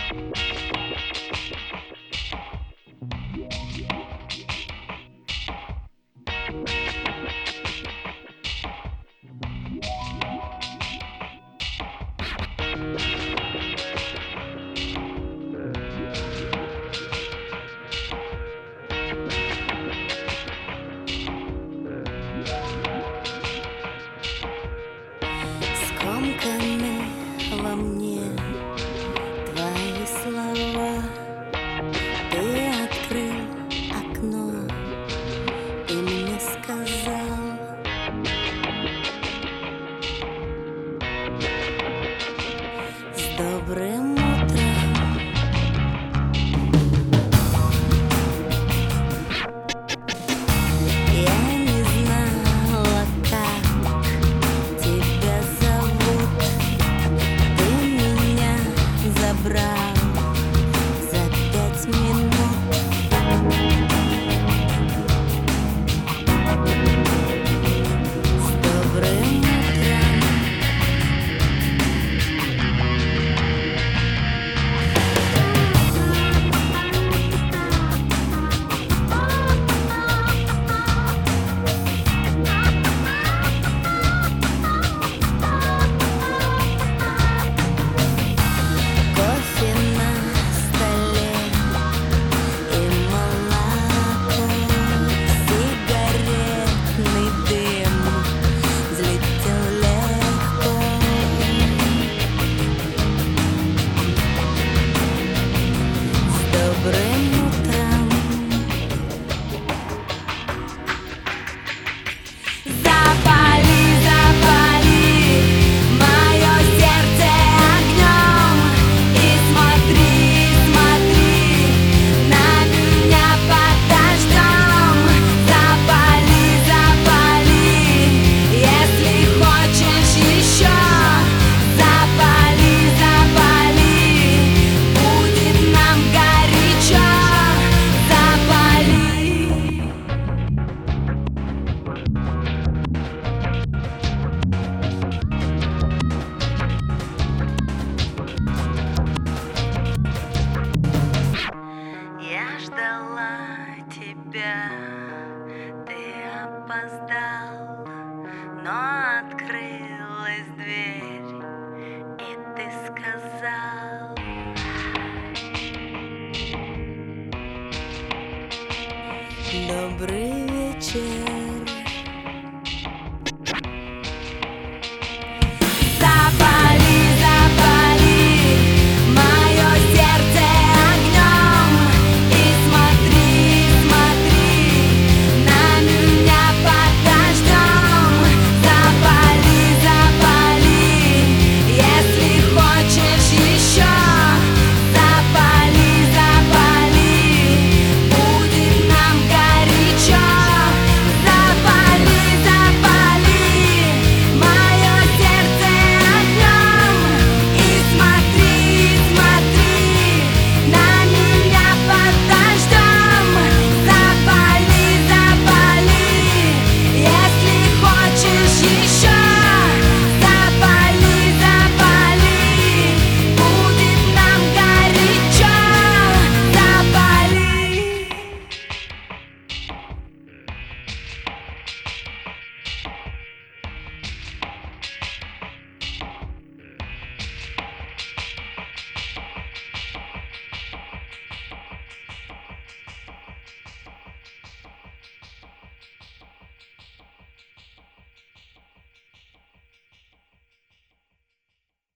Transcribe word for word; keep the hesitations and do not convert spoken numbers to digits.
Скомканы во мне твои слова. Ты открыл окно и мне сказал: с добрым утром. Я не знала, как тебя зовут. Ты меня забрал за пять минут. С добрым утром. Кофе на столе и молоко, сигаретный дым взлетел легко. С добрым утром. Запали, запали мое сердце огнем и смотри, смотри на меня под дождем. Запали, запали, если хочешь еще. Запали, запали, будет нам горячо. Запали. Я ждала тебя, ты опоздал, но открылась дверь, и ты сказал: добрый вечер.